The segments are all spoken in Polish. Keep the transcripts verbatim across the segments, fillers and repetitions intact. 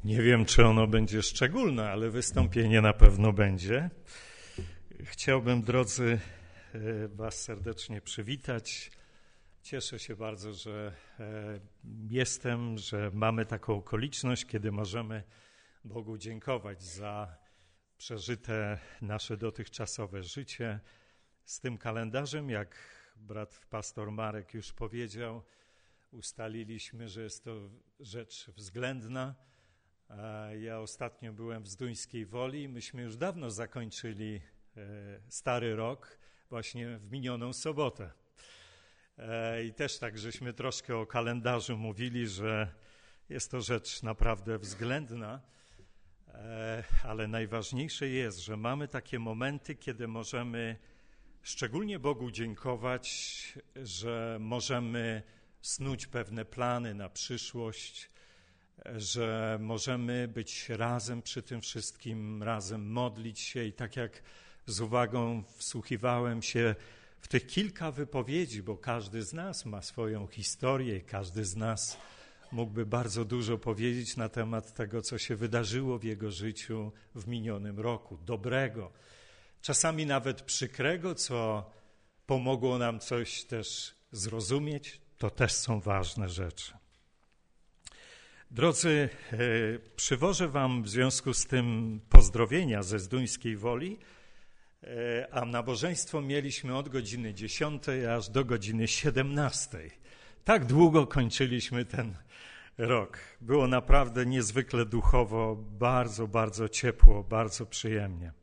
Nie wiem, czy ono będzie szczególne, ale wystąpienie na pewno będzie. Chciałbym, drodzy, was serdecznie przywitać. Cieszę się bardzo, że jestem, że mamy taką okoliczność, kiedy możemy Bogu dziękować za przeżyte nasze dotychczasowe życie. Z tym kalendarzem, jak brat pastor Marek już powiedział, ustaliliśmy, że jest to rzecz względna. Ja ostatnio byłem w Zduńskiej Woli i myśmy już dawno zakończyli stary rok, właśnie w minioną sobotę. I też tak, żeśmy troszkę o kalendarzu mówili, że jest to rzecz naprawdę względna, ale najważniejsze jest, że mamy takie momenty, kiedy możemy szczególnie Bogu dziękować, że możemy snuć pewne plany na przyszłość, że możemy być razem przy tym wszystkim, razem modlić się i tak jak z uwagą wsłuchiwałem się w tych kilka wypowiedzi, bo każdy z nas ma swoją historię i każdy z nas mógłby bardzo dużo powiedzieć na temat tego, co się wydarzyło w jego życiu w minionym roku, dobrego, czasami nawet przykrego, co pomogło nam coś też zrozumieć, to też są ważne rzeczy. Drodzy, przywożę wam w związku z tym pozdrowienia ze Zduńskiej Woli, a nabożeństwo mieliśmy od godziny dziesiątej aż do godziny siedemnastej. Tak długo kończyliśmy ten rok. Było naprawdę niezwykle duchowo, bardzo, bardzo ciepło, bardzo przyjemnie.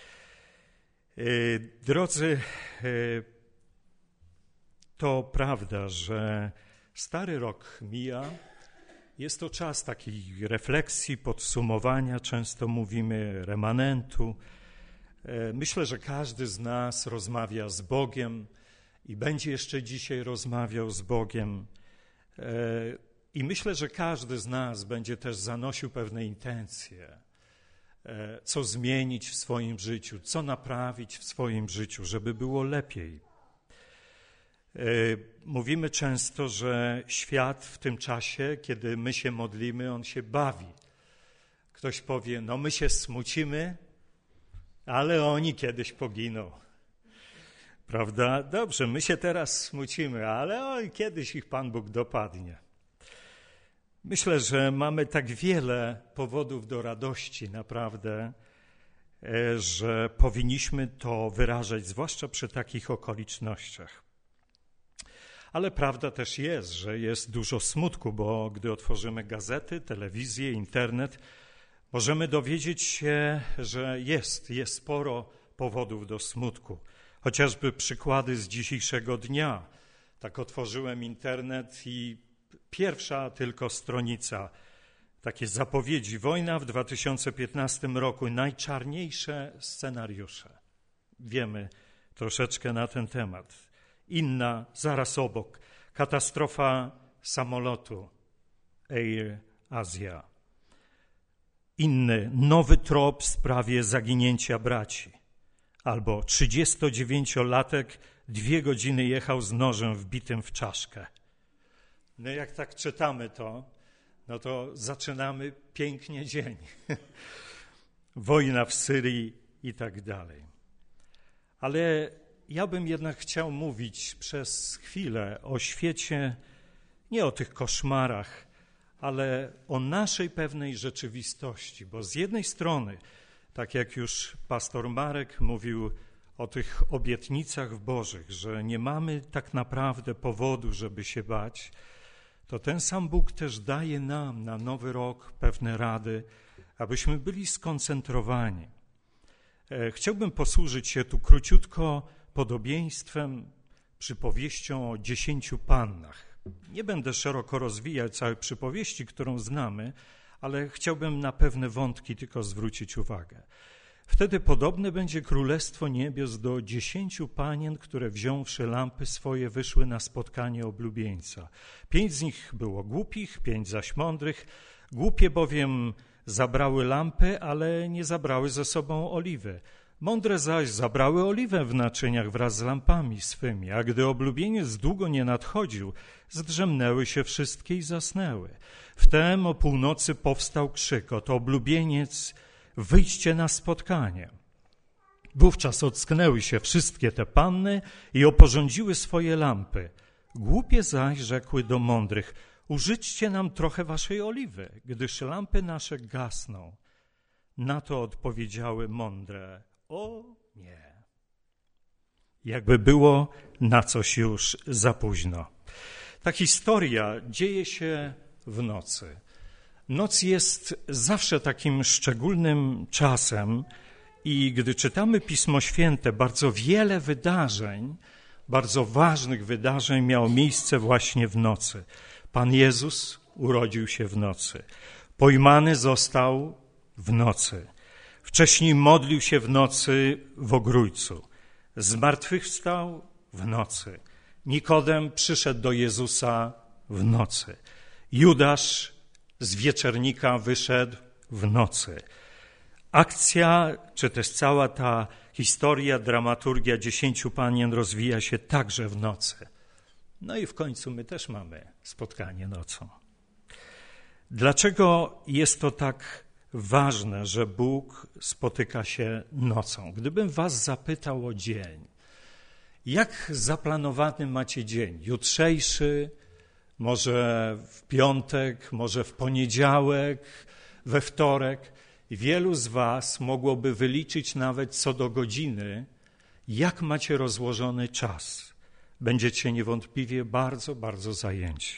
Drodzy, to prawda, że stary rok mija. Jest to czas takiej refleksji, podsumowania, często mówimy remanentu. Myślę, że każdy z nas rozmawia z Bogiem i będzie jeszcze dzisiaj rozmawiał z Bogiem. I myślę, że każdy z nas będzie też zanosił pewne intencje, co zmienić w swoim życiu, co naprawić w swoim życiu, żeby było lepiej. Mówimy często, że świat w tym czasie, kiedy my się modlimy, on się bawi. Ktoś powie, no my się smucimy, ale oni kiedyś poginą. Prawda? Dobrze, my się teraz smucimy, ale oj, kiedyś ich Pan Bóg dopadnie. Myślę, że mamy tak wiele powodów do radości naprawdę, że powinniśmy to wyrażać, zwłaszcza przy takich okolicznościach. Ale prawda też jest, że jest dużo smutku, bo gdy otworzymy gazety, telewizję, internet, możemy dowiedzieć się, że jest, jest sporo powodów do smutku. Chociażby przykłady z dzisiejszego dnia. Tak otworzyłem internet i pierwsza tylko stronica, takie zapowiedzi. Wojna w dwa tysiące piętnastym roku, najczarniejsze scenariusze. Wiemy troszeczkę na ten temat. Inna, zaraz obok, katastrofa samolotu Air Asia. Inny, nowy trop w sprawie zaginięcia braci. Albo trzydziestodziewięciolatek dwie godziny jechał z nożem wbitym w czaszkę. No jak tak czytamy to, no to zaczynamy pięknie dzień. Wojna w Syrii i tak dalej. Ale ja bym jednak chciał mówić przez chwilę o świecie, nie o tych koszmarach, ale o naszej pewnej rzeczywistości, bo z jednej strony, tak jak już pastor Marek mówił o tych obietnicach bożych, że nie mamy tak naprawdę powodu, żeby się bać, to ten sam Bóg też daje nam na nowy rok pewne rady, abyśmy byli skoncentrowani. Chciałbym posłużyć się tu króciutko podobieństwem, przypowieścią o dziesięciu pannach. Nie będę szeroko rozwijać całej przypowieści, którą znamy, ale chciałbym na pewne wątki tylko zwrócić uwagę. Wtedy podobne będzie królestwo niebios do dziesięciu panien, które wziąwszy lampy swoje wyszły na spotkanie oblubieńca. Pięć z nich było głupich, pięć zaś mądrych. Głupie bowiem zabrały lampy, ale nie zabrały ze sobą oliwy. Mądre zaś zabrały oliwę w naczyniach wraz z lampami swymi, a gdy oblubieniec długo nie nadchodził, zdrzemnęły się wszystkie i zasnęły. Wtem o północy powstał krzyk: oto oblubieniec, wyjdźcie na spotkanie. Wówczas ocknęły się wszystkie te panny i oporządziły swoje lampy. Głupie zaś rzekły do mądrych: użyczcie nam trochę waszej oliwy, gdyż lampy nasze gasną. Na to odpowiedziały mądre: o nie. Jakby było na coś już za późno. Ta historia dzieje się w nocy. Noc jest zawsze takim szczególnym czasem i gdy czytamy Pismo Święte, bardzo wiele wydarzeń, bardzo ważnych wydarzeń miało miejsce właśnie w nocy. Pan Jezus urodził się w nocy. Pojmany został w nocy. Wcześniej modlił się w nocy w Ogrójcu. Zmartwychwstał w nocy. Nikodem przyszedł do Jezusa w nocy. Judasz z wieczernika wyszedł w nocy. Akcja, czy też cała ta historia, dramaturgia dziesięciu panien rozwija się także w nocy. No i w końcu my też mamy spotkanie nocą. Dlaczego jest to tak ważne, że Bóg spotyka się nocą? Gdybym was zapytał o dzień, jak zaplanowany macie dzień? Jutrzejszy, może w piątek, może w poniedziałek, we wtorek? Wielu z was mogłoby wyliczyć nawet co do godziny, jak macie rozłożony czas. Będziecie niewątpliwie bardzo, bardzo zajęci.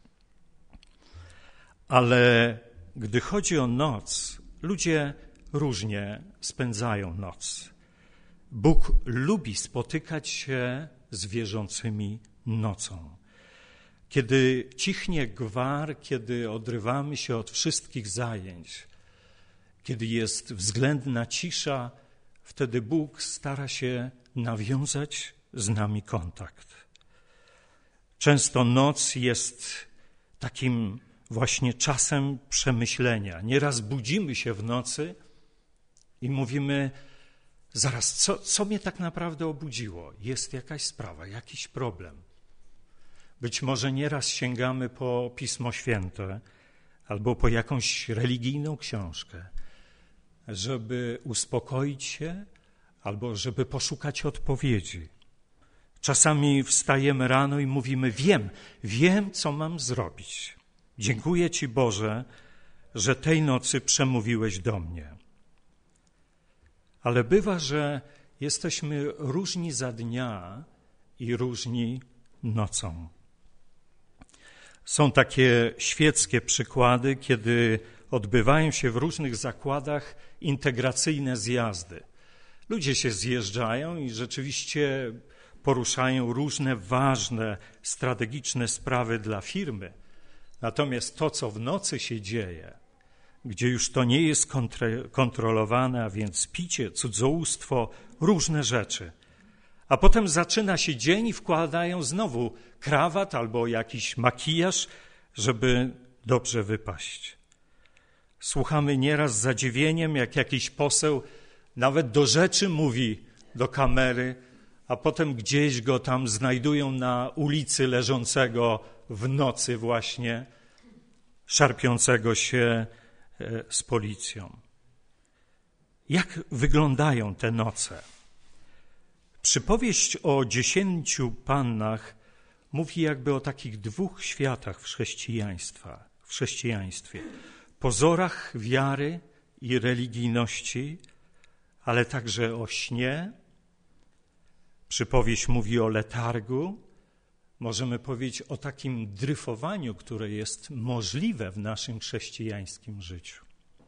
Ale gdy chodzi o noc, ludzie różnie spędzają noc. Bóg lubi spotykać się z wierzącymi nocą. Kiedy cichnie gwar, kiedy odrywamy się od wszystkich zajęć, kiedy jest względna cisza, wtedy Bóg stara się nawiązać z nami kontakt. Często noc jest takim właśnie czasem przemyślenia. Nieraz budzimy się w nocy i mówimy: zaraz, co, co mnie tak naprawdę obudziło? Jest jakaś sprawa, jakiś problem. Być może nieraz sięgamy po Pismo Święte albo po jakąś religijną książkę, żeby uspokoić się albo żeby poszukać odpowiedzi. Czasami wstajemy rano i mówimy: wiem, wiem, co mam zrobić. Dziękuję Ci, Boże, że tej nocy przemówiłeś do mnie. Ale bywa, że jesteśmy różni za dnia i różni nocą. Są takie świeckie przykłady, kiedy odbywają się w różnych zakładach integracyjne zjazdy. Ludzie się zjeżdżają i rzeczywiście poruszają różne ważne, strategiczne sprawy dla firmy. Natomiast to, co w nocy się dzieje, gdzie już to nie jest kontrolowane, a więc picie, cudzołóstwo, różne rzeczy. A potem zaczyna się dzień i wkładają znowu krawat albo jakiś makijaż, żeby dobrze wypaść. Słuchamy nieraz z zadziwieniem, jak jakiś poseł nawet do rzeczy mówi do kamery, a potem gdzieś go tam znajdują na ulicy leżącego w nocy właśnie, szarpiącego się z policją. Jak wyglądają te noce? Przypowieść o dziesięciu pannach mówi jakby o takich dwóch światach chrześcijaństwa, w chrześcijaństwie. Pozorach wiary i religijności, ale także o śnie. Przypowieść mówi o letargu. Możemy powiedzieć o takim dryfowaniu, które jest możliwe w naszym chrześcijańskim życiu.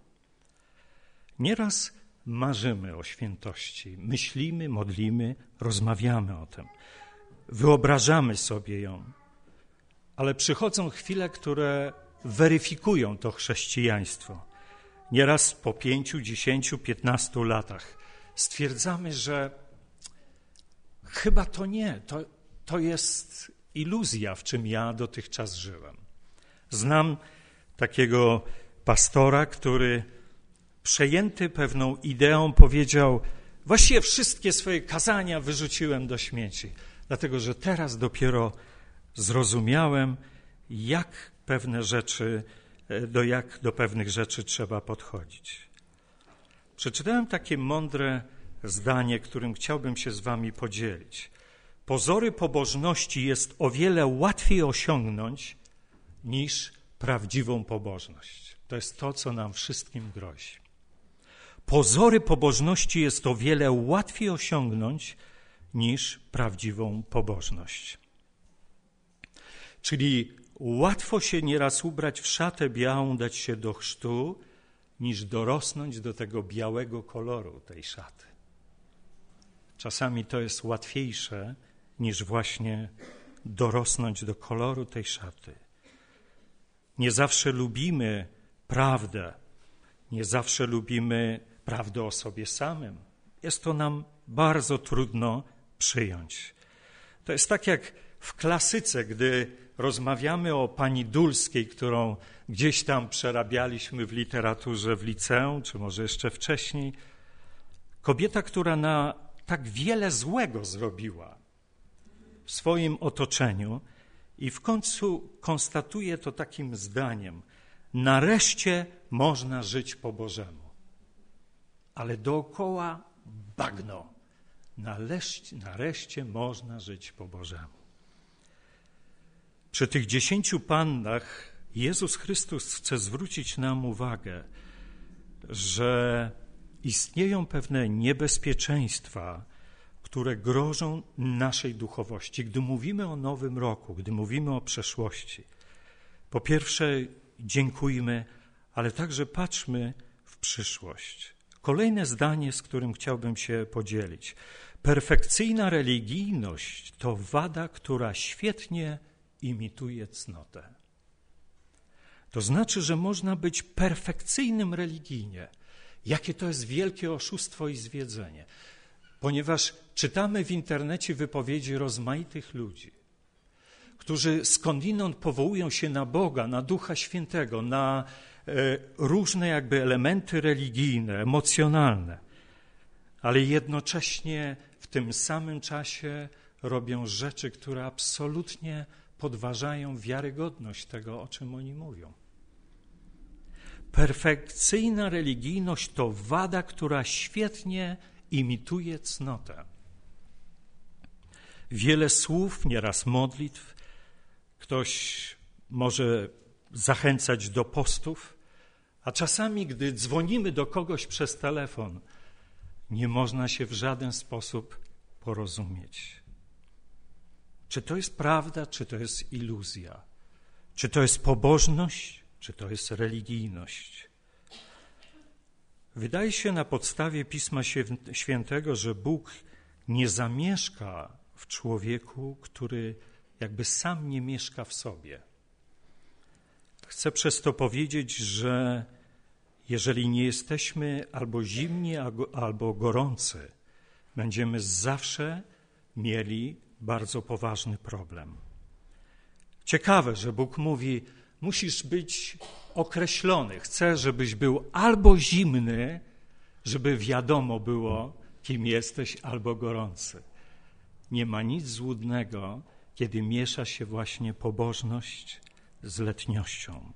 Nieraz marzymy o świętości, myślimy, modlimy, rozmawiamy o tym, wyobrażamy sobie ją, ale przychodzą chwile, które weryfikują to chrześcijaństwo. Nieraz po pięciu, dziesięciu, piętnastu latach stwierdzamy, że chyba to nie, to, to jest iluzja, w czym ja dotychczas żyłem. Znam takiego pastora, który przejęty pewną ideą powiedział: Właściwie wszystkie swoje kazania wyrzuciłem do śmieci, dlatego że teraz dopiero zrozumiałem, jak pewne rzeczy, do jak do pewnych rzeczy trzeba podchodzić. Przeczytałem takie mądre zdanie, którym chciałbym się z wami podzielić. Pozory pobożności jest o wiele łatwiej osiągnąć niż prawdziwą pobożność. To jest to, co nam wszystkim grozi. Pozory pobożności jest o wiele łatwiej osiągnąć niż prawdziwą pobożność. Czyli łatwo się nieraz ubrać w szatę białą, dać się do chrztu, niż dorosnąć do tego białego koloru tej szaty. Czasami to jest łatwiejsze, niż właśnie dorosnąć do koloru tej szaty. Nie zawsze lubimy prawdę, nie zawsze lubimy prawdę o sobie samym. Jest to nam bardzo trudno przyjąć. To jest tak jak w klasyce, gdy rozmawiamy o pani Dulskiej, którą gdzieś tam przerabialiśmy w literaturze w liceum, czy może jeszcze wcześniej. Kobieta, która na tak wiele złego zrobiła w swoim otoczeniu i w końcu konstatuje to takim zdaniem: nareszcie można żyć po Bożemu. Ale dookoła bagno. Nareszcie, nareszcie można żyć po Bożemu. Przy tych dziesięciu pannach Jezus Chrystus chce zwrócić nam uwagę, że istnieją pewne niebezpieczeństwa, które grożą naszej duchowości. Gdy mówimy o nowym roku, gdy mówimy o przeszłości, po pierwsze dziękujmy, ale także patrzmy w przyszłość. Kolejne zdanie, z którym chciałbym się podzielić. Perfekcyjna religijność to wada, która świetnie imituje cnotę. To znaczy, że można być perfekcyjnym religijnie. Jakie to jest wielkie oszustwo i zwiedzenie. Ponieważ czytamy w internecie wypowiedzi rozmaitych ludzi, którzy skądinąd powołują się na Boga, na Ducha Świętego, na e, różne jakby elementy religijne, emocjonalne, ale jednocześnie w tym samym czasie robią rzeczy, które absolutnie podważają wiarygodność tego, o czym oni mówią. Perfekcyjna religijność to wada, która świetnie imituje cnotę. Wiele słów, nieraz modlitw, ktoś może zachęcać do postów, a czasami, gdy dzwonimy do kogoś przez telefon, nie można się w żaden sposób porozumieć. Czy to jest prawda, czy to jest iluzja? Czy to jest pobożność, czy to jest religijność? Wydaje się na podstawie Pisma Świętego, że Bóg nie zamieszka w człowieku, który jakby sam nie mieszka w sobie. Chcę przez to powiedzieć, że jeżeli nie jesteśmy albo zimni, albo gorący, będziemy zawsze mieli bardzo poważny problem. Ciekawe, że Bóg mówi: musisz być określony. Chcę, żebyś był albo zimny, żeby wiadomo było, kim jesteś, albo gorący. Nie ma nic złudnego, kiedy miesza się właśnie pobożność z letniością.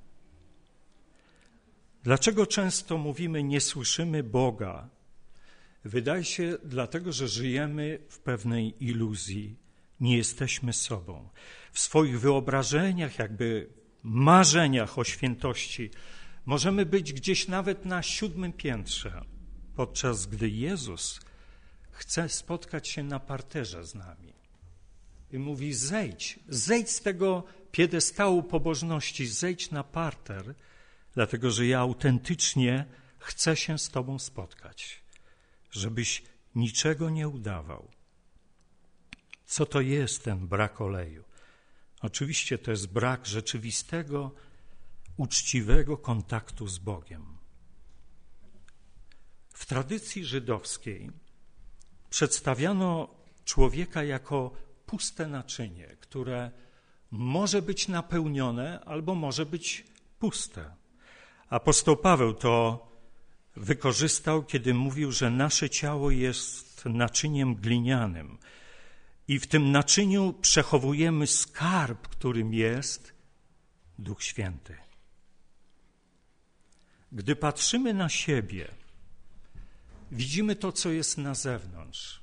Dlaczego często mówimy, nie słyszymy Boga? Wydaje się, dlatego, że żyjemy w pewnej iluzji. Nie jesteśmy sobą. W swoich wyobrażeniach, jakby marzeniach o świętości możemy być gdzieś nawet na siódmym piętrze, podczas gdy Jezus chce spotkać się na parterze z nami. I mówi: zejdź, zejdź z tego piedestału pobożności, zejdź na parter, dlatego że ja autentycznie chcę się z Tobą spotkać, żebyś niczego nie udawał. Co to jest ten brak oleju? Oczywiście to jest brak rzeczywistego, uczciwego kontaktu z Bogiem. W tradycji żydowskiej przedstawiano człowieka jako puste naczynie, które może być napełnione albo może być puste. Apostoł Paweł to wykorzystał, kiedy mówił, że nasze ciało jest naczyniem glinianym i w tym naczyniu przechowujemy skarb, którym jest Duch Święty. Gdy patrzymy na siebie, widzimy to, co jest na zewnątrz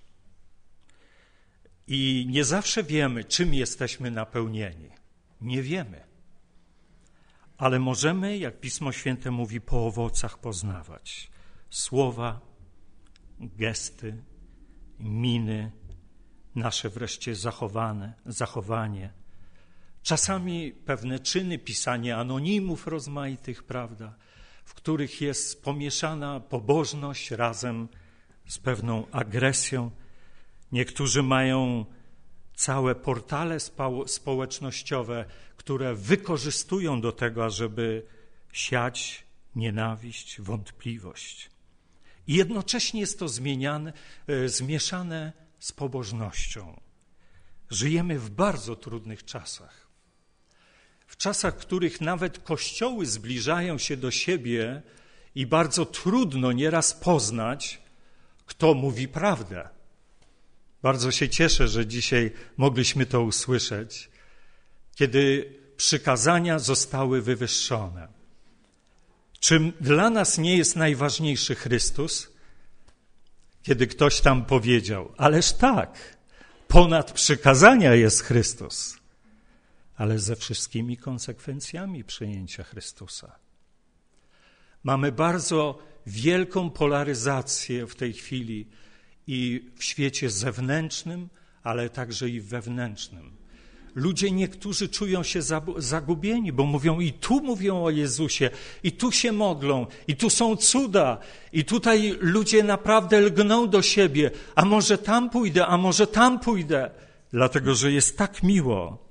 i nie zawsze wiemy, czym jesteśmy napełnieni. Nie wiemy. Ale możemy, jak Pismo Święte mówi, po owocach poznawać słowa, gesty, miny, nasze wreszcie zachowane, zachowanie. Czasami pewne czyny, pisanie anonimów rozmaitych, prawda, w których jest pomieszana pobożność razem z pewną agresją. Niektórzy mają całe portale społecznościowe, które wykorzystują do tego, ażeby siać nienawiść, wątpliwość. I jednocześnie jest to zmieniane, zmieszane z pobożnością. Żyjemy w bardzo trudnych czasach. W czasach, w których nawet kościoły zbliżają się do siebie i bardzo trudno nieraz poznać, kto mówi prawdę. Bardzo się cieszę, że dzisiaj mogliśmy to usłyszeć, kiedy przykazania zostały wywyższone. Czym dla nas nie jest najważniejszy Chrystus? Kiedy ktoś tam powiedział, ależ tak, ponad przykazania jest Chrystus, ale ze wszystkimi konsekwencjami przyjęcia Chrystusa. Mamy bardzo wielką polaryzację w tej chwili i w świecie zewnętrznym, ale także i wewnętrznym. Ludzie niektórzy czują się zagubieni, bo mówią i tu mówią o Jezusie, i tu się modlą, i tu są cuda, i tutaj ludzie naprawdę lgną do siebie, a może tam pójdę, a może tam pójdę, dlatego że jest tak miło.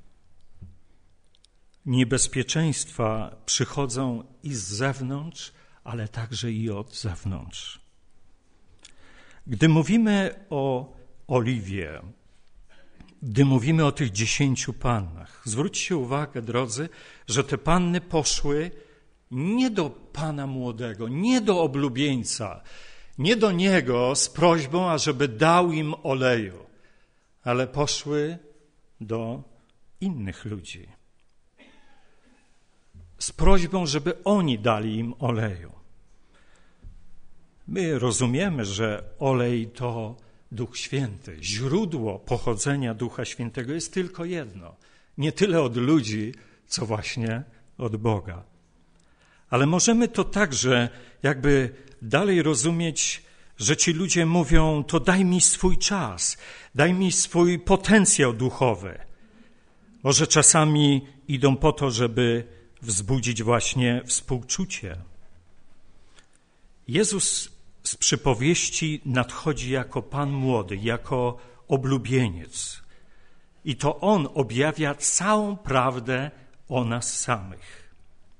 Niebezpieczeństwa przychodzą i z zewnątrz, ale także i od zewnątrz. Gdy mówimy o Oliwie, gdy mówimy o tych dziesięciu pannach, zwróćcie uwagę, drodzy, że te panny poszły nie do pana młodego, nie do oblubieńca, nie do niego z prośbą, ażeby dał im oleju, ale poszły do innych ludzi z prośbą, żeby oni dali im oleju. My rozumiemy, że olej to Duch Święty, źródło pochodzenia Ducha Świętego jest tylko jedno. Nie tyle od ludzi, co właśnie od Boga. Ale możemy to także jakby dalej rozumieć, że ci ludzie mówią, to daj mi swój czas, daj mi swój potencjał duchowy. Może czasami idą po to, żeby wzbudzić właśnie współczucie. Jezus z przypowieści nadchodzi jako Pan młody, jako oblubieniec. I to On objawia całą prawdę o nas samych.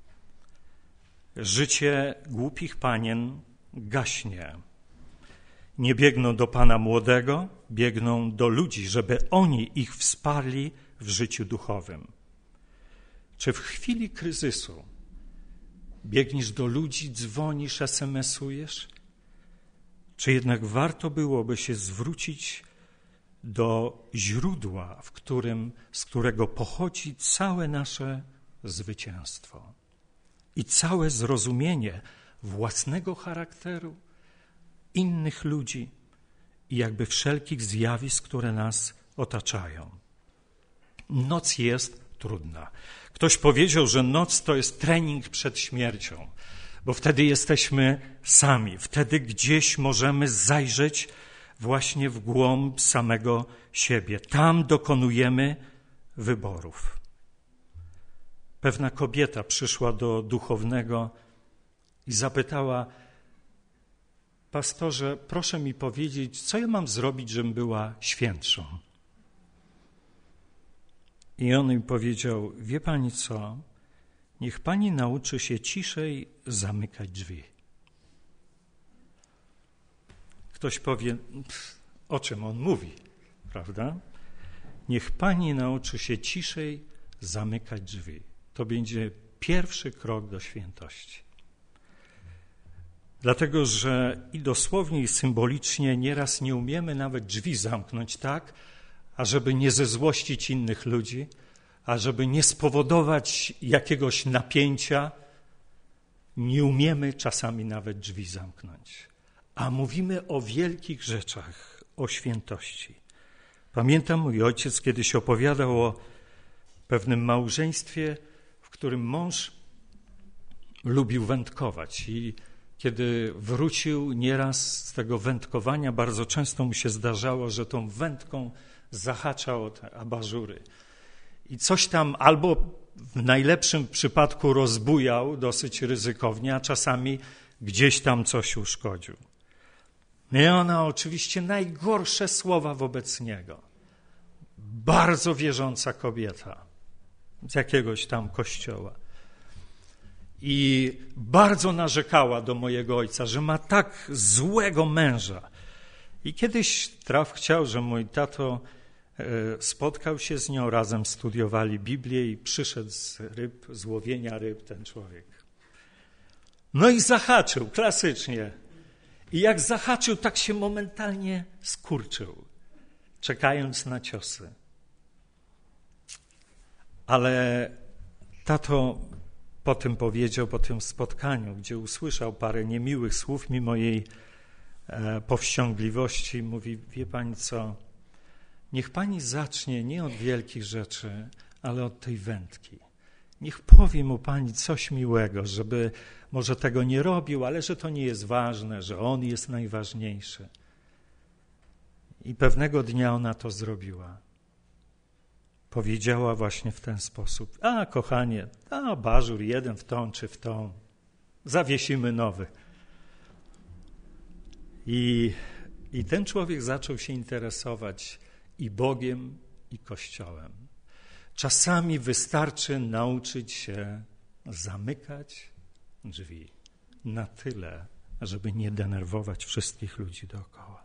Życie głupich panien gaśnie. Nie biegną do Pana młodego, biegną do ludzi, żeby oni ich wsparli w życiu duchowym. Czy w chwili kryzysu biegniesz do ludzi, dzwonisz, es em esujesz? Czy jednak warto byłoby się zwrócić do źródła, w którym, z którego pochodzi całe nasze zwycięstwo i całe zrozumienie własnego charakteru, innych ludzi i jakby wszelkich zjawisk, które nas otaczają. Noc jest trudna. Ktoś powiedział, że noc to jest trening przed śmiercią, bo wtedy jesteśmy sami, wtedy gdzieś możemy zajrzeć właśnie w głąb samego siebie. Tam dokonujemy wyborów. Pewna kobieta przyszła do duchownego i zapytała, pastorze, proszę mi powiedzieć, co ja mam zrobić, żebym była świętszą? I on mi powiedział, wie pani co, niech pani nauczy się ciszej zamykać drzwi. Ktoś powie, o czym on mówi, prawda? Niech pani nauczy się ciszej zamykać drzwi. To będzie pierwszy krok do świętości. Dlatego, że i dosłownie, i symbolicznie nieraz nie umiemy nawet drzwi zamknąć tak, ażeby nie zezłościć innych ludzi, ażeby nie spowodować jakiegoś napięcia. Nie umiemy czasami nawet drzwi zamknąć. A mówimy o wielkich rzeczach, o świętości. Pamiętam, mój ojciec kiedyś opowiadał o pewnym małżeństwie, w którym mąż lubił wędkować i kiedy wrócił nieraz z tego wędkowania, bardzo często mu się zdarzało, że tą wędką zahaczał o te abażury. I coś tam albo w najlepszym przypadku rozbujał dosyć ryzykownie, a czasami gdzieś tam coś uszkodził. I ona oczywiście najgorsze słowa wobec niego. Bardzo wierząca kobieta z jakiegoś tam kościoła. I bardzo narzekała do mojego ojca, że ma tak złego męża. I kiedyś traf chciał, że mój tato spotkał się z nią, razem studiowali Biblię i przyszedł z ryb, z łowienia ryb ten człowiek. No i zahaczył, klasycznie. I jak zahaczył, tak się momentalnie skurczył, czekając na ciosy. Ale tato po tym powiedział, po tym spotkaniu, gdzie usłyszał parę niemiłych słów mimo jej e, powściągliwości, mówi, wie pani co, niech pani zacznie nie od wielkich rzeczy, ale od tej wędki. Niech powie mu pani coś miłego, żeby może tego nie robił, ale że to nie jest ważne, że on jest najważniejszy. I pewnego dnia ona to zrobiła. Powiedziała właśnie w ten sposób, a kochanie, a bażur jeden w tą czy w tą, zawiesimy nowy. I, i ten człowiek zaczął się interesować i Bogiem, i Kościołem. Czasami wystarczy nauczyć się zamykać drzwi na tyle, żeby nie denerwować wszystkich ludzi dookoła.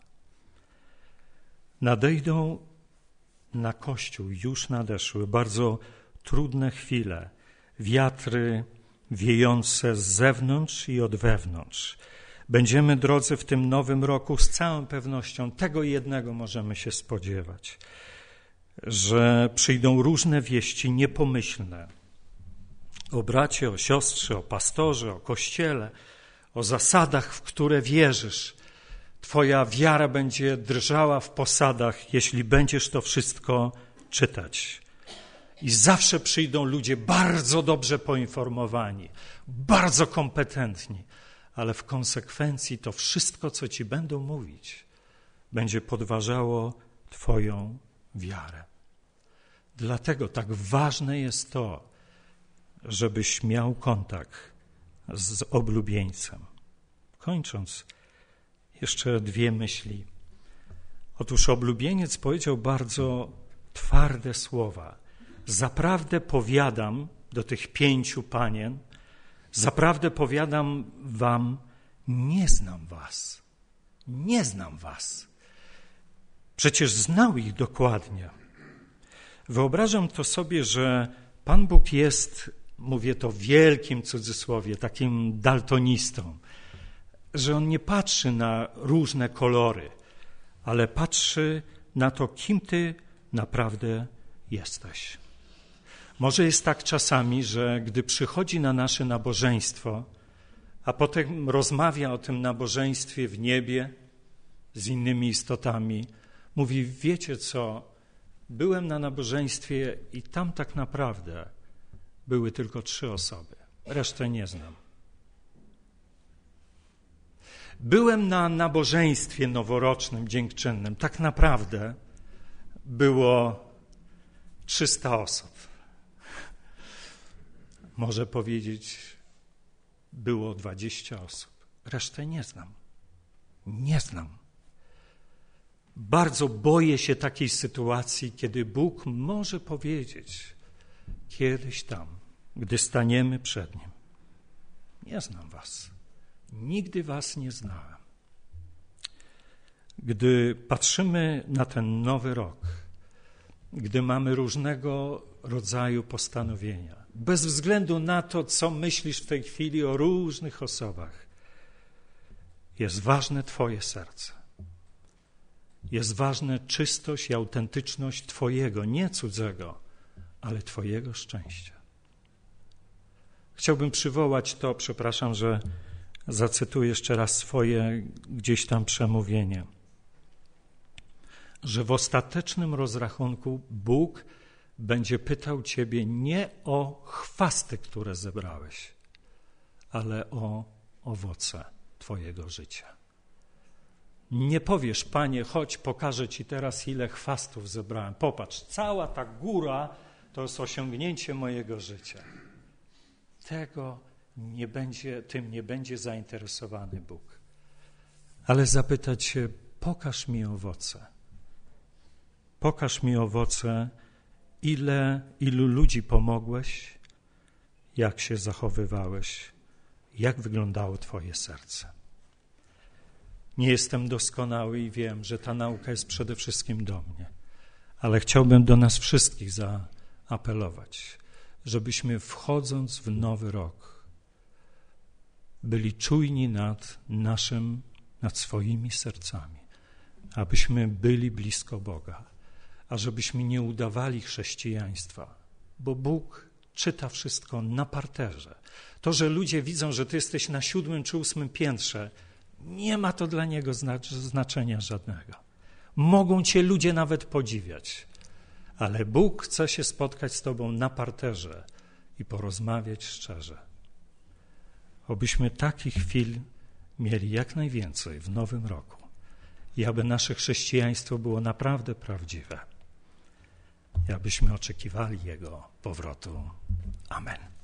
Nadejdą na Kościół, już nadeszły bardzo trudne chwile, wiatry wiejące z zewnątrz i od wewnątrz. Będziemy, drodzy, w tym nowym roku z całą pewnością tego jednego możemy się spodziewać, że przyjdą różne wieści niepomyślne o bracie, o siostrze, o pastorze, o Kościele, o zasadach, w które wierzysz. Twoja wiara będzie drżała w posadach, jeśli będziesz to wszystko czytać. I zawsze przyjdą ludzie bardzo dobrze poinformowani, bardzo kompetentni, ale w konsekwencji to wszystko, co ci będą mówić, będzie podważało twoją wiarę. Dlatego tak ważne jest to, żebyś miał kontakt z oblubieńcem. Kończąc, jeszcze dwie myśli. Otóż oblubieniec powiedział bardzo twarde słowa. Zaprawdę powiadam do tych pięciu panien, zaprawdę powiadam wam, nie znam was. Nie znam was. Przecież znał ich dokładnie. Wyobrażam to sobie, że Pan Bóg jest, mówię to w wielkim cudzysłowie, takim daltonistą, że On nie patrzy na różne kolory, ale patrzy na to, kim ty naprawdę jesteś. Może jest tak czasami, że gdy przychodzi na nasze nabożeństwo, a potem rozmawia o tym nabożeństwie w niebie z innymi istotami, mówi, wiecie co, byłem na nabożeństwie i tam tak naprawdę były tylko trzy osoby, resztę nie znam. Byłem na nabożeństwie noworocznym, dziękczynnym, tak naprawdę było trzysta osób. Może powiedzieć, było dwadzieścia osób. Resztę nie znam. Nie znam. Bardzo boję się takiej sytuacji, kiedy Bóg może powiedzieć kiedyś tam, gdy staniemy przed Nim. Nie znam was. Nigdy was nie znałem. Gdy patrzymy na ten nowy rok, gdy mamy różnego rodzaju postanowienia, bez względu na to, co myślisz w tej chwili o różnych osobach, Jest ważne Twoje serce. Jest ważna czystość i autentyczność Twojego, nie cudzego, ale Twojego szczęścia. Chciałbym przywołać to, przepraszam, że zacytuję jeszcze raz swoje gdzieś tam przemówienie, że w ostatecznym rozrachunku Bóg będzie pytał Ciebie nie o chwasty, które zebrałeś, ale o owoce Twojego życia. Nie powiesz, Panie, chodź, pokażę Ci teraz, ile chwastów zebrałem. Popatrz, cała ta góra to jest osiągnięcie mojego życia. Tego nie będzie, tym nie będzie zainteresowany Bóg. Ale zapytać się, pokaż mi owoce. Pokaż mi owoce, ile, ilu ludzi pomogłeś, jak się zachowywałeś, jak wyglądało Twoje serce. Nie jestem doskonały i wiem, że ta nauka jest przede wszystkim do mnie, ale chciałbym do nas wszystkich zaapelować, żebyśmy wchodząc w nowy rok byli czujni nad naszym, nad swoimi sercami, abyśmy byli blisko Boga, a żebyśmy nie udawali chrześcijaństwa, bo Bóg czyta wszystko na parterze. To, że ludzie widzą, że ty jesteś na siódmym czy ósmym piętrze, nie ma to dla Niego znaczenia żadnego. Mogą cię ludzie nawet podziwiać, ale Bóg chce się spotkać z tobą na parterze i porozmawiać szczerze. Obyśmy takich chwil mieli jak najwięcej w nowym roku i aby nasze chrześcijaństwo było naprawdę prawdziwe i abyśmy oczekiwali Jego powrotu. Amen.